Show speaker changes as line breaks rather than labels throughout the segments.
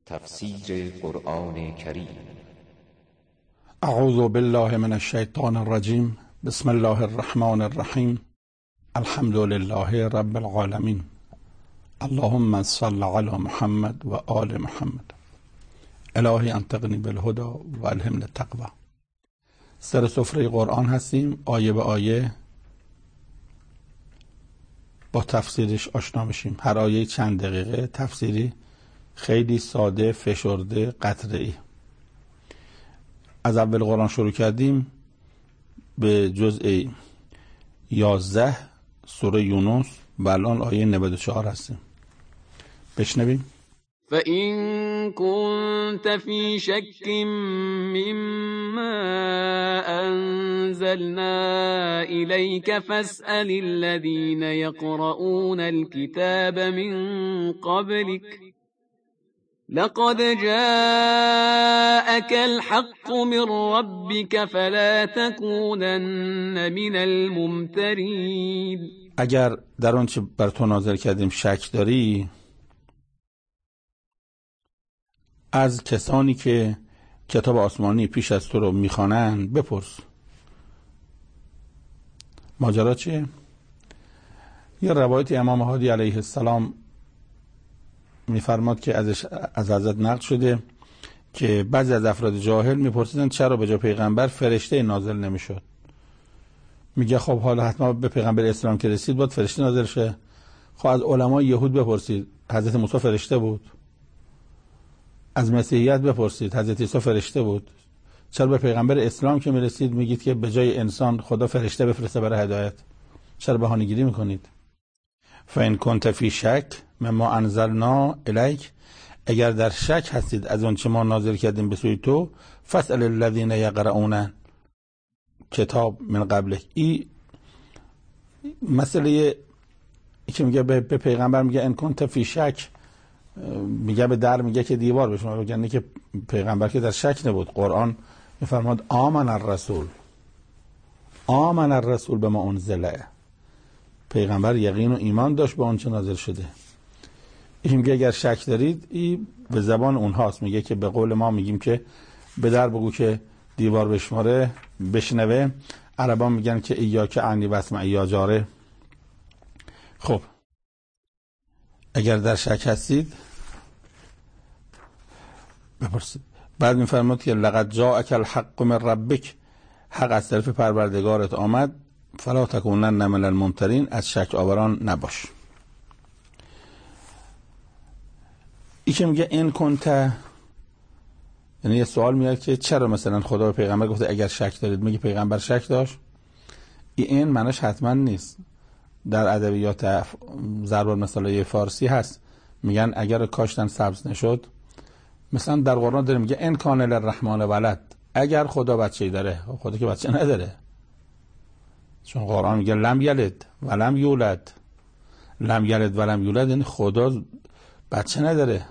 تفسیر قرآن کریم.
اعوذ بالله من الشیطان الرجیم. بسم الله الرحمن الرحیم. الحمد لله رب العالمین. اللهم صل علی محمد و آل محمد. الهی انطقنی بالهدى و الهمنی التقوی. سر سفره قرآن هستیم، آیه به آیه با تفسیرش آشنا میشیم. هر آیه چند دقیقه، تفسیری خیلی ساده، فشرده، قطره‌ای. از اول قرآن شروع کردیم به جزء 11 سوره یونس و الان آیه 94 هستیم. بشنویم.
فَإِن كُنتَ فِي شَكٍّ مِّمَّا أَنزَلْنَا إِلَيْكَ فَاسْأَلِ الَّذِينَ يَقْرَؤُونَ الْكِتَابَ مِن قَبْلِكَ لَقَدْ جَاءَكَ الْحَقُّ مِن رَّبِّكَ فَلَا تَكُونَنَّ مِنَ الْمُمْتَرِينَ. اگر
در آنچه بر تو نازل کردیم شک داری، از کسانی که کتاب آسمانی پیش از تو رو میخوانند بپرس. ماجرا چیه؟ یه روایت امام هادی علیه السلام میفرماد که از حضرت نقل شده که بعضی از افراد جاهل میپرسیدن چرا به جای پیغمبر فرشته نازل نمیشد. میگه خب حالا حتما به پیغمبر اسلام که رسید باید فرشته نازل شه. خب از علمای یهود بپرسید، حضرت موسی فرشته بود. از مسیحیت بپرسید، حضرت عیسی فرشته بود. چرا به پیغمبر اسلام که میرسید میگید که به جای انسان خدا فرشته بفرسته برای هدایت؟ چرا بهانه‌گیری میکنید؟ فَإِن كُنتَ فِي شَكٍّ مِّمَّا أَنزَلْنَا إِلَيْكَ، اگر در شک هستید از اون چه ما نازل کردیم به سوی تو، فَاسْأَلِ الَّذِينَ يَقْرَؤُونَ کتاب من قبلک. این مسئله که میگه به پیغمبر میگه ان كنت فی شک، میگه به در، میگه که دیوار به شما بگن که پیغمبر که در شک نبود. قرآن میفرماد آمن الرسول، آمن الرسول بما انزل. پیغمبر یقین و ایمان داشت به آن چه نازل شده. این میگه اگر شک دارید، این به زبان اونهاست. میگه که به قول ما میگیم که به در بگو که دیوار بشماره بشنوه. عربان میگن که ایاک عنی واسمع یا جاره. خب اگر در شک هستید بپرسید. بعد میفرماد که لقد جاءک الحق من ربک، حق از طرف پروردگارت آمد. فلا تکونن من الممترین، از شک آوران نباش. این که میگه این کنت، یعنی یه سوال میاد که چرا مثلا خدا به پیغمبر گفته اگر شک دارید؟ میگه پیغمبر شک داشت. این معناش حتما نیست. در ادبیات ضرب المثل فارسی هست، میگن اگر کاشتن سبز نشد. مثلا در قرآن داره میگه ان کان للرحمن ولد، اگر خدا بچه‌ای داره. خدا که بچه نداره، چون قرآن میگه لم یلد ولم یولد. لم یلد ولم یولد یعنی خدا بچه نداره،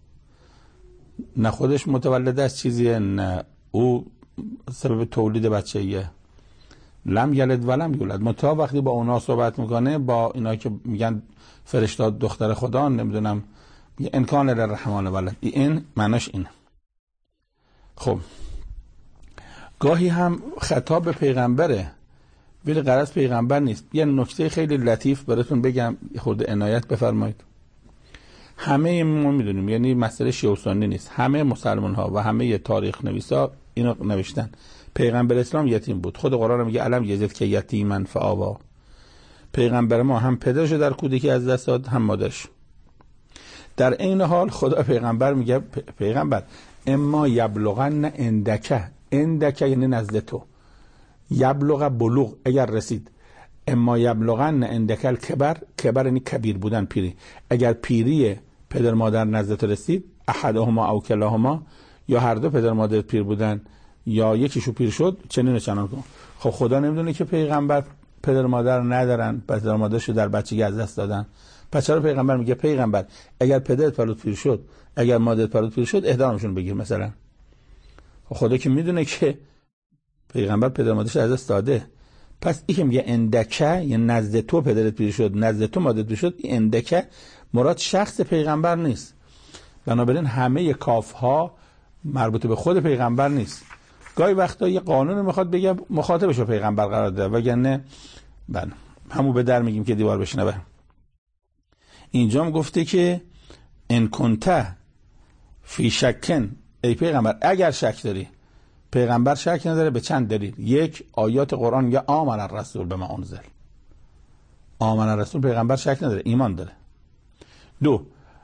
نه خودش متولد از چیزیه نه او سبب تولید بچه‌ایه. لم یلد ولم یولد. متا وقتی با اونا صحبت میکنه، با اینا که میگن فرشته دختر خدا، نمیدونم، میگه ان کان للرحمن ولد. این معناش اینه. خب گاهی هم خطاب به پیغمبره ولی غرض پیغمبر نیست. یه نکته خیلی لطیف براتون بگم، خود عنایت بفرمایید. همه ما میدونیم، یعنی مسئله شیعه و سنی نیست، همه مسلمان ها و همه تاریخ نویسا اینو نوشتن پیغمبر اسلام یتیم بود. خود قرآن میگه الم یزد که یتیمن فآوا. پیغمبر ما هم پدرشو در کودکی از دست داد، هم مادرش. در این حال خدا پیغمبر میگه پیغمبر اما یبلغن عندک، عندک یعنی نزد تو، یبلغ بلوغ اگر رسید، اما یبلغن عندک الکبر، کبر یعنی کبیر بودن، پیری. اگر پیری پدر مادر نزدت رسید، احدهما او کلاهما، یا هر دو پدر مادر پیر بودن یا یکیشو پیر شد، چنین و چنان کن. خب خدا نمیدونه که پیغمبر پدر مادر ندارن، پدر مادرشو در بچگی از دست دادن. پس چرا پیغمبر میگه پیغمبر اگر پدرت پلوت پیر شد، اگر مادرت پلوت پیر شد، احترامشون بگیر مثلا؟ خب خدا که میدونه که پیغمبر پدر مادرش از دست داده. پس این که میگه اندکه یعنی نزد تو پدرت پیر شد، نزد تو مادرت پیر شد، این اندکه مراد شخص پیغمبر نیست، بنابراین همه کاف ها مربوط به خود پیغمبر نیست. گاهی وقتا یه قانون میخواد بگه مخاطبش رو پیغمبر قرار ده، وگرنه بله همون به در میگیم که دیوار بشنوه. اینجا هم گفته که ان کنت فی شکن، ای پیغمبر اگر شک داری. پیغمبر شک نداره به چند دلیل. یک، آیات قرآن میگه آمن الرسول بما انزل. آمن الرسول، پیغمبر شک نداره، ایمان داره. دو،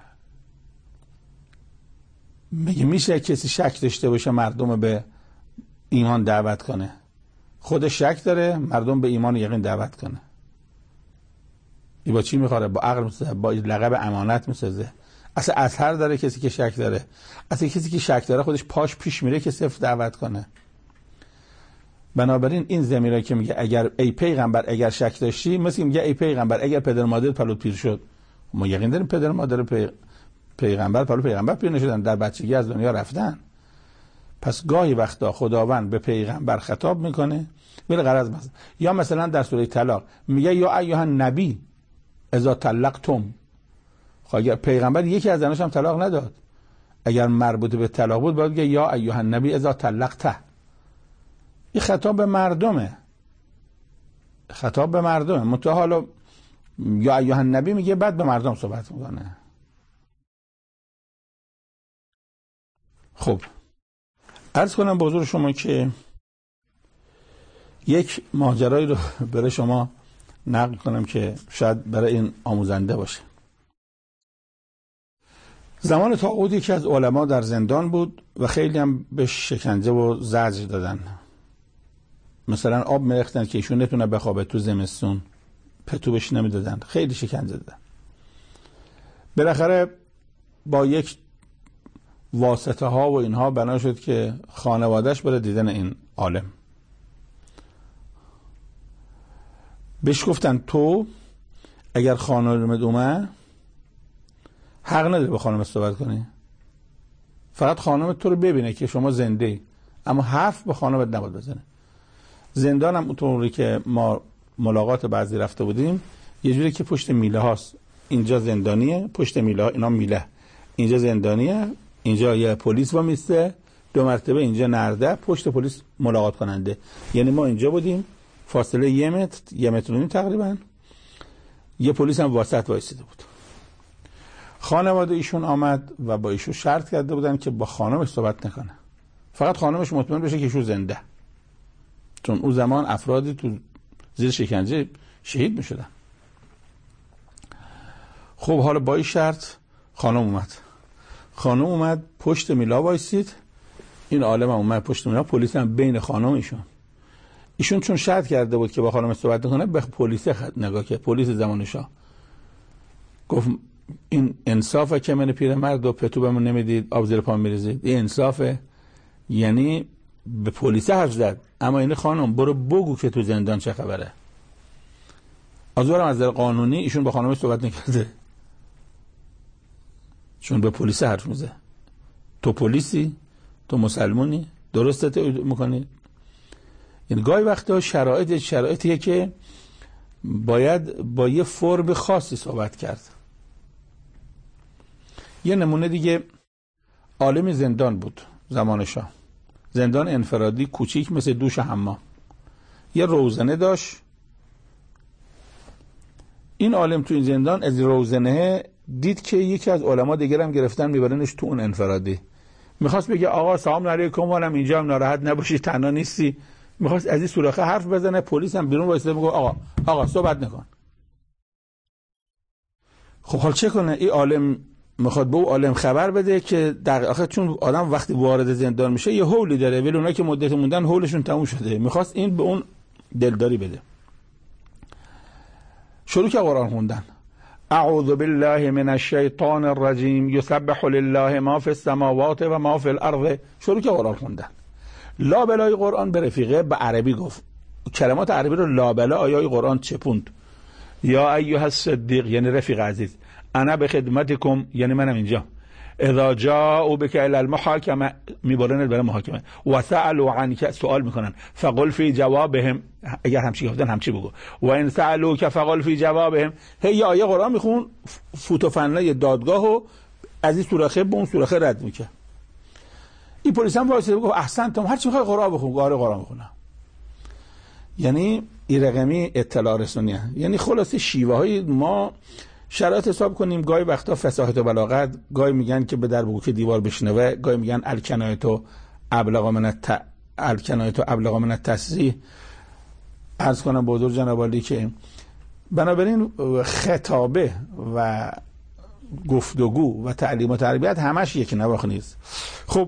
میشه کسی شک داشته باشه مردم به ایمان دعوت کنه؟ خود شک داره مردم به ایمان یقین دعوت کنه. این با چی میخوره؟ با عقل میسازه، با لقب امانت میسازه. اصلا اثر داره کسی که شک داره؟ اصلا کسی که شک داره خودش پاش پیش میره که صفر دعوت کنه. بنابراین این ضمیری که میگه اگر ای پیغمبر اگر شک داشتی، مثل میگه ای پیغمبر اگر پدر مادر پلوت پیر شد. ما یقین داریم پدر مادر پیغمبر پیغمبر پیر نشدن، در بچگی از دنیا رفتن. پس گاهی وقتا خداوند به پیغمبر خطاب میکنه بالغرض مثلا، یا مثلا در سوره طلاق میگه یا ایها النبی اذا طلقتم. خب اگر پیغمبر یکی از زناش هم طلاق نداد، اگر مربوط به طلاق بود باید بگه یا ایها النبی اذا طلقته. این خطاب به مردمه، خطاب به مردمه. منتها حالا یا ایها النبی میگه بعد به مردم صحبت میکنه. خب عرض کنم به حضور شما که یک ماجرایی رو برای شما نقل کنم که شاید برای این آموزنده باشه. زمان طاغوت یکی از علما در زندان بود و خیلی هم به شکنجه و زجر دادن. مثلا آب میریختن که ایشون نتونه بخوابه تو زمستون، پتو بهش نمیدادن، خیلی شکنجه دادن. بالاخره با یک واسطه ها و اینها بنا شد که خانوادهش بره دیدن این عالم. بهش گفتن تو اگر خانوادت اومد حق نداری با خانم صحبت کنی، فقط خانمت تو رو ببینه که شما زنده ای، اما حرف با خانمت نباید بزنه. زندان هم اونطوری که ما ملاقات بعضی رفته بودیم یه جوری که پشت میله هاست، اینجا زندانیه، پشت میله ها اینا میله، اینجا زندانیه، اینجا یه پلیس وامیسته، 2 مرتبه اینجا نرده، پشت پلیس ملاقات کننده. یعنی ما اینجا بودیم، فاصله 1 متر 1 متر و نیم تقریبا، یه پلیس هم واسط وایسیده بود. خانواده ایشون آمد و با ایشون شرط کرده بودن که با خانمش صحبت نکنه، فقط خانمش مطمئن بشه که ایشون زنده، چون اون زمان افرادی تو زیر شکنجه شهید میشدن. خب حالا با این شرط خانم اومد پشت میلا وایسید، این عالم هم اومد پشت میلا، پلیس هم بین خانم ایشون چون شرط کرده بود که با خانم صحبت نکنه به پلیس نگاه کرد، پلیس زمانشاه گفت این انصافه که من پیرمرد و پتو بهمون نمیدید، آب زیر پا میریزید، این انصافه؟ یعنی به پلیس حرف زد، اما این خانم برو بگو که تو زندان چه خبره. از نظر قانونی ایشون با خانمش صحبت نکرده، چون به پلیس حرف میزه. تو پلیسی؟ تو مسلمونی؟ درستت میکنی؟ یعنی گاهی وقتا شرایطیه که باید با یه فرم خاصی صحبت کرد. یه نمونه دیگه، عالم زندان بود زمان شاه، زندان انفرادی کوچیک مثل دوش حمام، یه روزنه داشت. این عالم تو این زندان از روزنه دید که یکی از علما دیگر هم گرفتن میبرنش تو اون انفرادی. میخواست بگه آقا سلام علیکم، حالم اینجا هم ناراحت نباشی، تنها نیستی. میخواست از این سوراخه حرف بزنه، پلیس هم بیرون وایساده میگه آقا صحبت نکن. خب حال چه کنه؟ این عالم میخواد به اون عالم خبر بده که در آخر چون آدم وقتی وارد زندان میشه یه حولی داره، ولی اونایی که مدت موندن حولشون تموم شده، میخواست این به اون دلداری بده. شروع که قرآن خوندن، اعوذ بالله من الشیطان الرجیم یسبح لله ما فی السماوات و ما فی الارض. شروع که قرآن خوندن، لابلای قرآن به رفیقه به عربی گفت، کلمات عربی رو لابلا آیای قرآن چپوند. یا ایها الصدیق یعنی رفیق عزیز، انا به خدمتکم یعنی منم اینجا، اذا جاءوا بك الى المحاکمه میبرنت برای محاکمه، و سالوا عنك سوال میکنن، فقل فی جوابهم، اگر همچی گفتن همچی بگو، و ان سالوک فقل فی جوابهم. هی آیه قرآن میخون، فوت و فنای دادگاهو از این سوراخه به اون سوراخه رد میکرد. این پلیس هم وایساده گفت احسنتم، هر چی میخوای قرآن بخون. قرآن بخونم. یعنی این رقمی اطلاع رسونیه. یعنی خلاصه شیوه های ما شرایط حساب کنیم. گاهی وقتا فصاحت و بلاغت، گاهی میگن که به در بگو که دیوار بشنوه، گاهی میگن الکنایت و ابلغ من التصریح. عرض کنم به حضور جناب عالی که بنابراین خطابه و گفتگو و تعلیم و تربیت همش یک نواخت نیست. خب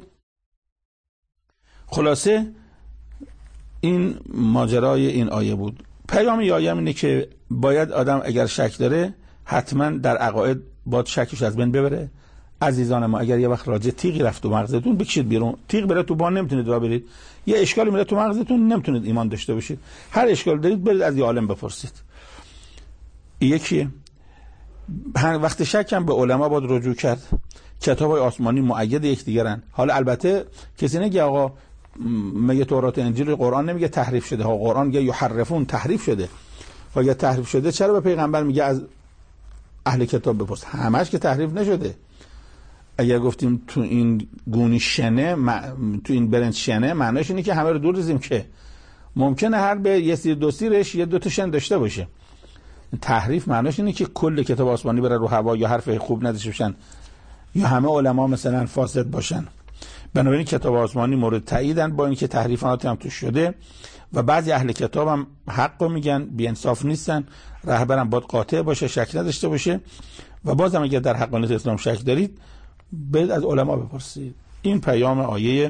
خلاصه این ماجرای این آیه بود. پیام این آیه اینه که باید آدم اگر شک داره حتما در عقاید باید شکش از بین ببره. عزیزان ما، اگر یه وقت راجع تیغی رفت تو مغزتون، بکشید بیرون. تیغ بره تو بان نمیتونید راه برید. یه اشکالی میاد تو مغزتون، نمیتونید ایمان داشته باشید. هر اشکال دارید برید از یه عالم بپرسید. یکی وقت شک هم به علما باید رجوع کرد. کتاب‌های آسمانی مؤید یکدیگرن. حالا البته کسی نگه آقا میگه تورات انجیل قرآن نمیگه تحریف شده ها، قرآن میگه یحرفون تحریف شده. و اگه تحریف شده چرا به پیغمبر میگه از اهل کتاب بپرس؟ همش که تحریف نشده. اگر گفتیم تو این گونی شنه تو این برنج شنه، معناش اینه که همه رو دور ریزیم که ممکنه هر به یه سیر دو سیرش یه دو تا شن داشته باشه. تحریف معناش اینه که کل کتاب آسمانی بره رو هوا، یا حرف خوب نداشته باشن، یا همه علما مثلا فاسد باشن. بنابراین کتاب آسمانی مورد تاییدن، با اینکه تحریفات هم توش شده و بعضی اهل کتاب هم حقو میگن، بی انصاف نیستن. رهبرم باید قاطع باشه، شک نداشته باشه. و بازم اگر در حقانیت اسلام شک دارید برید از علما بپرسید. این پیام آیه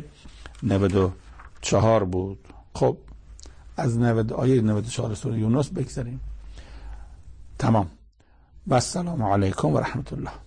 94 بود. خب از آیه 94 سوره یونس بگذاریم. تمام. و السلام علیکم و رحمت الله.